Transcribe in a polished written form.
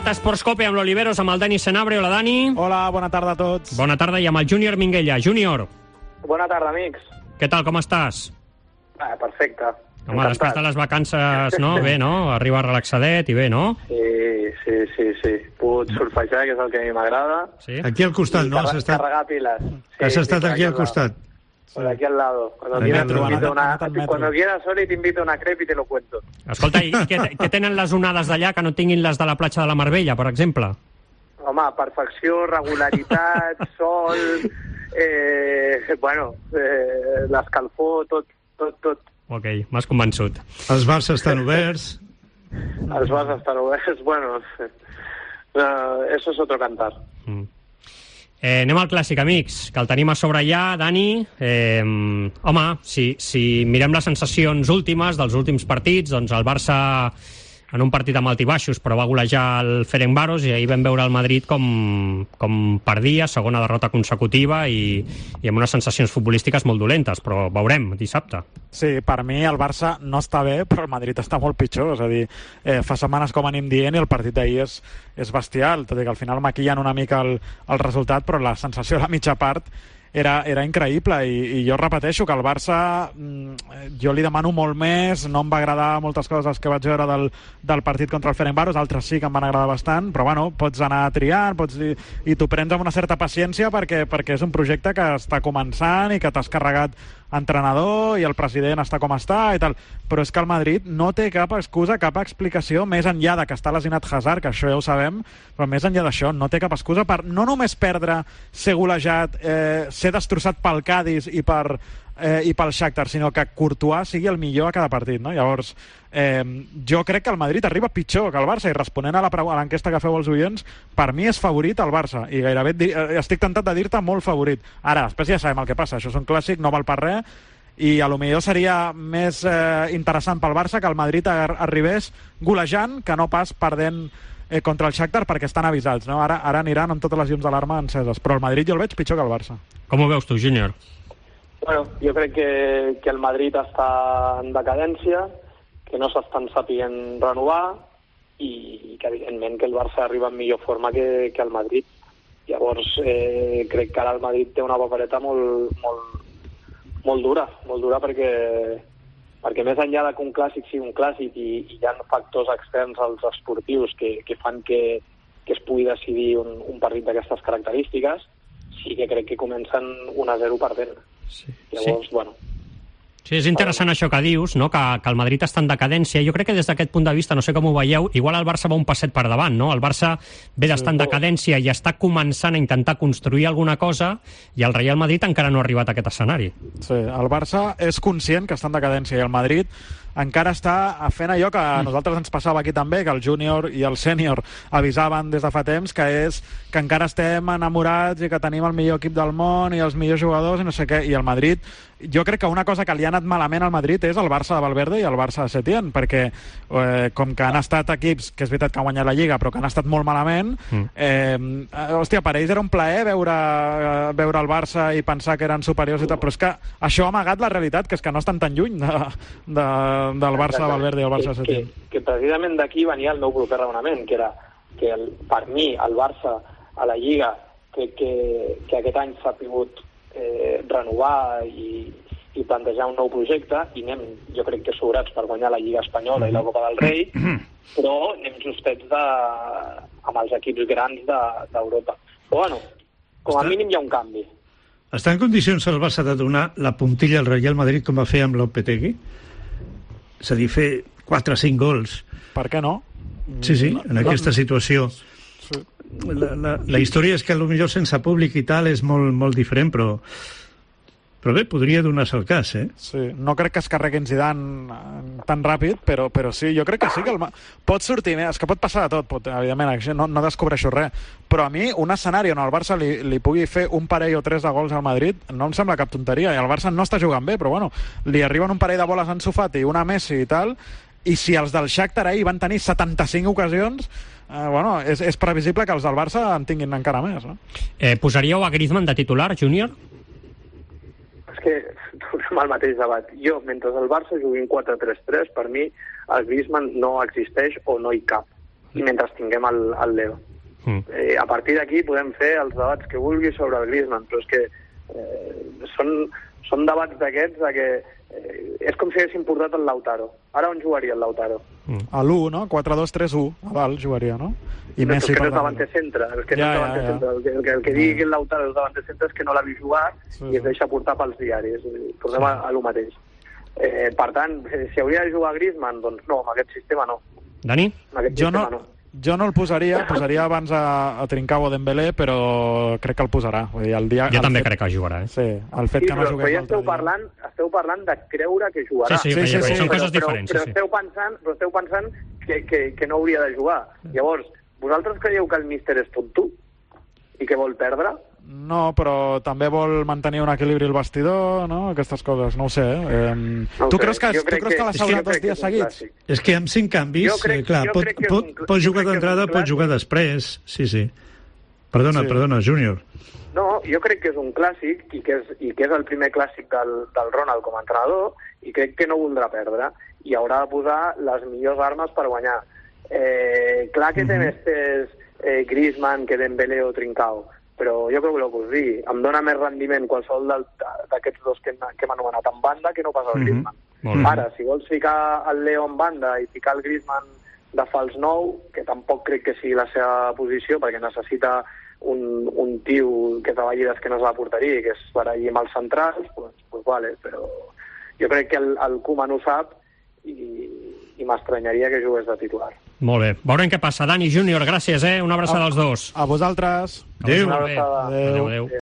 Marca Esports Cope amb l'Oliveros, amb el Dani Senabre. Hola, Dani. Hola, bona tarda a tots. Bona tarda, i amb el Júnior Minguella. Júnior. Bona tarda, amics. Què tal, com estàs? Perfecte. Home, després de les vacances, no? Bé, no? Arriba relaxadet i bé, no? Sí. Puc surfejar, que és el que a mi m'agrada. Sí. Aquí al costat, ¿no? Carregar piles. Has estat aquí al costat. Por aquí al lado. Cuando quieras, Oli, te invito a una crepe y te lo cuento. Escolta, i què tenen les onades d'allà que no tinguin les de la platja de la Marbella, per exemple? Home, perfecció, regularitat, sol, l'escalfor, tot. Ok, m'has convençut. Els bars estan oberts. Els bars estan oberts, bueno, eso es otro cantar. Anem al clàssic, amics, que el tenim a sobre ja, Dani. Home, si mirem les sensacions últimes dels últims partits, doncs el Barça en un partit amb altibaixos, però va golejar el Ferencváros i ahir vam veure el Madrid com perdia, segona derrota consecutiva i amb unes sensacions futbolístiques molt dolentes, però veurem dissabte. Sí, per mi el Barça no està bé, però el Madrid està molt pitjor. És a dir, fa setmanes com anem dient i el partit d'ahir és bestial, tot i que al final maquillen una mica el resultat, però la sensació a la mitja part era increïble i jo repeteixo que el Barça jo li demano molt més. No em va agradar moltes coses que vaig veure del partit contra el Ferencváros, altres sí que em van agradar bastant, però bueno, pots anar triant, i t'ho prens amb una certa paciència perquè és un projecte que està començant i que t'has carregat entrenador i el president està com està i tal, però és que el Madrid no té cap excusa, cap explicació més enllà de que està lesionat Hazard, que això ja ho sabem, però més enllà d'això no té cap excusa per no només perdre, ser golejat, ser destrossat pel Cádiz i pel Shakhtar, sinó que Courtois sigui el millor a cada partit, no? Llavors jo crec que el Madrid arriba pitjor que el Barça, i responent a l'enquesta que feu als oients, per mi és favorit el Barça i gairebé estic tentat de dir-te molt favorit. Ara, després ja sabem el que passa, això és un clàssic, no val per res, i a lo millor seria més interessant pel Barça que el Madrid arribés golejant que no pas perdent contra el Shakhtar, perquè estan avisats, no? Ara aniran amb totes les llums d'alarma enceses, però el Madrid jo el veig pitjor que el Barça. Com ho veus tu, Júnior? Bueno, jo crec que el Madrid està en decadència, que no s'estan sapient renovar i que evidentment que el Barça arriba en millor forma que el Madrid. Llavors crec que ara el Madrid té una papereta molt dura perquè més enllà de que un clàssic sigui un clàssic i hi ha factors externs als esportius que fan que es pugui decidir un partit d'aquestes característiques, sí que crec que comencen 1-0 perdent. Sí. Llavors, bueno... Sí, és interessant això que dius, no? Que el Madrid està en decadència. Jo crec que des d'aquest punt de vista, no sé com ho veieu, igual el Barça va un passet per davant, no? El Barça ve d'estar en decadència i està començant a intentar construir alguna cosa, i el Real Madrid encara no ha arribat a aquest escenari. Sí, el Barça és conscient que està en decadència i el Madrid encara està fent allò que a nosaltres ens passava aquí també, que el júnior i el sènior avisaven des de fa temps, que és que encara estem enamorats i que tenim el millor equip del món i els millors jugadors i no sé què, i el Madrid, jo crec que una cosa que li ha anat malament al Madrid és el Barça de Valverde i el Barça de Setién, perquè com que han estat equips, que és veritat que han guanyat la Lliga, però que han estat molt malament, hòstia, per ells era un plaer veure el Barça i pensar que eren superiors i tal, però és que això ha amagat la realitat, que és que no estan tan lluny del Barça de Valverde i el Barça de Setién. Que precisament d'aquí venia el meu proper raonament, que era que per mi el Barça a la Lliga que aquest any s'ha pogut renovar i plantejar un nou projecte, i anem, jo crec que sobrats per guanyar la Lliga Espanyola i la Copa del Rei, però anem justets amb els equips grans d'Europa. Però bueno, com a mínim hi ha un canvi. Està en condicions el Barça de donar la puntilla al Real Madrid com va fer amb Lopetegui? És a dir, fer 4 o 5 gols. Per què no? Sí, en aquesta situació. Sí. La història és que potser sense públic i tal és molt diferent, però bé, podria donar-se el cas, Sí, no crec que es carreguin Zidane tan ràpid, però sí, jo crec que sí que pot sortir, és que pot passar de tot, evidentment, no descobreixo res, però a mi un escenari on el Barça li pugui fer un parell o 3 de gols al Madrid no em sembla cap tonteria, i el Barça no està jugant bé, però bueno, li arriben un parell de boles a Ansu Fati, una a Messi i tal, i si els del Shakhtar ahir van tenir 75 ocasions, bueno, és previsible que els del Barça en tinguin encara més, no? Posaríeu a Griezmann de titular, Júnior? És que tornem al mateix debat. Jo, mentre el Barça jugui en 4-3-3, per mi el Griezmann no existeix o no hi cap. i mentre tinguem el Leo. A partir d'aquí podem fer els debats que vulgui sobre el Griezmann, però és que són debats d'aquests de que és com si haguéssim portat el Lautaro. Ara on jugaria el Lautaro? A l'1, no? 4-2-3-1, a dalt jugaria, no? I no, Messi és que no és davant centre, és que no és davant centre. El que digui que el Lautaro és davant centre és que no l'ha vist jugar i es deixa portar pels diaris. Tornem a lo mateix. Per tant, si hauria de jugar Griezmann, doncs no, amb aquest sistema no. Dani? Jo no el posaria abans a Trincao o Dembélé, però crec que el posarà. Vull dir, jo també crec que jugarà. Sí, el fet que no jugués l'altre dia. Esteu parlant de creure que jugarà. Sí, són coses diferents. Però esteu pensant que no hauria de jugar. Llavors, vosaltres creieu que el míster és tonto i que vol perdre? No, però també vol mantenir un equilibri al vestidor, no? Aquestes coses, no ho sé. Tu creus que l'ha salvat 2 dies seguits? És que amb 5 canvis, clar, pot jugar d'entrada, pot jugar després. Sí. Perdona, Júnior. No, jo crec que és un clàssic i que és el primer clàssic del Ronald com a entrenador i crec que no voldrà perdre i haurà de posar les millors armes per guanyar. Clar que té més pes Griezmann que Dembélé o Trincao, però jo crec que us dic, em dona més rendiment qualsevol d'aquests dos que hem anomenat en banda que no pas el Griezmann. Ara, si vols ficar el Leo en banda i ficar el Griezmann de fals 9, que tampoc crec que sigui la seva posició, perquè necessita un tio que treballi d'esquenes a la porteria i que es baralli amb els centrals, doncs vale, però jo crec que el Koeman ho sap i m'estranyaria que jugués de titular. Molt bé. Veurem què passa. Dani, Júnior, gràcies, Una abraçada als dos. A vosaltres. Adéu. Adéu.